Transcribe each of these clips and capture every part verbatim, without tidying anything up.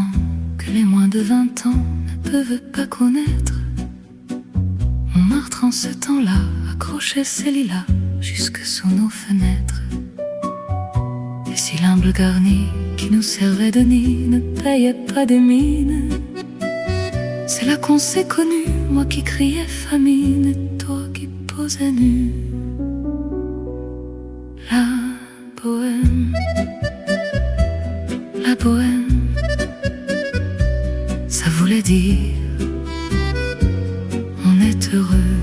temps que les moins de vingt ans ne peuvent pas connaître. Montmartre en ce temps-là accrochait ses lilas jusque sous nos fenêtres. Et si l'humble garni qui nous servait de nid ne payait pas des mines, c'est là qu'on s'est connus, moi qui criais famine et toi qui posais nu. La bohème, la bohème, ça voulait dire on est heureux.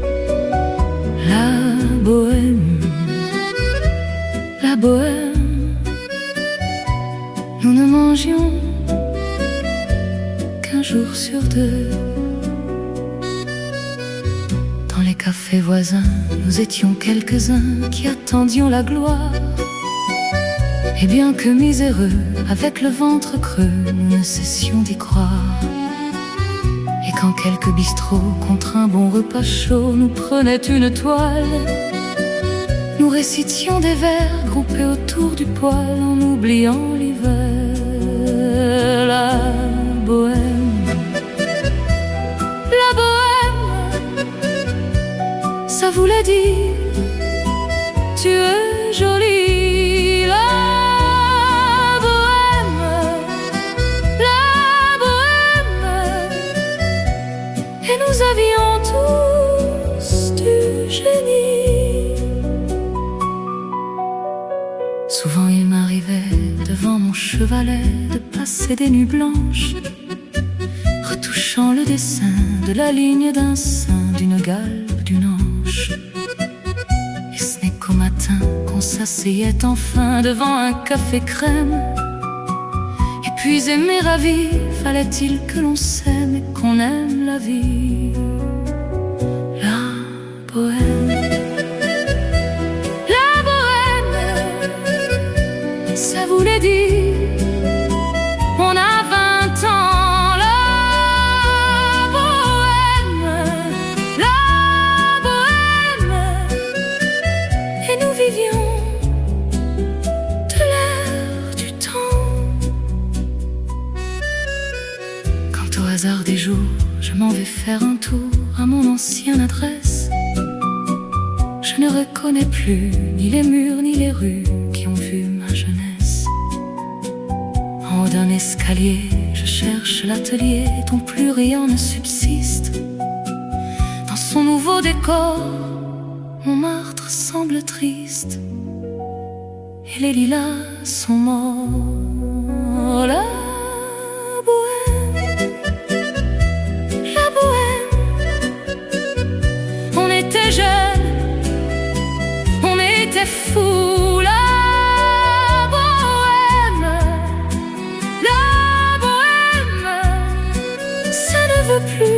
La bohème, la bohème, nous ne mangions qu'un jour sur deux. Dans les cafés voisins, nous étions quelques-uns qui attendions la gloire. Et bien que miséreux, avec le ventre creux, nous ne cessions d'y croire. Et quand quelques bistrots, contre un bon repas chaud, nous prenaient une toile, nous récitions des vers groupés autour du poêle en oubliant l'hiver. La bohème, la bohème, ça voulait dire tu es jolie. Et nous avions tous du génie. Souvent il m'arrivait devant mon chevalet de passer des nuits blanches, retouchant le dessin de la ligne d'un sein, d'une galbe, d'une hanche. Et ce n'est qu'au matin qu'on s'asseyait enfin devant un café crème. Puis aimer ravi, fallait-il que l'on s'aime et qu'on aime la vie. La bohème, la bohème, ça voulait dire on a vingt ans. La bohème, la bohème, et nous vivions de l'air du temps. Au hasard des jours, je m'en vais faire un tour à mon ancienne adresse. Je ne reconnais plus ni les murs ni les rues qui ont vu ma jeunesse. En haut d'un escalier, je cherche l'atelier dont plus rien ne subsiste. Dans son nouveau décor, Montmartre semble triste et les lilas sont morts. Là, on était fous. La bohème, la bohème, ça ne veut plus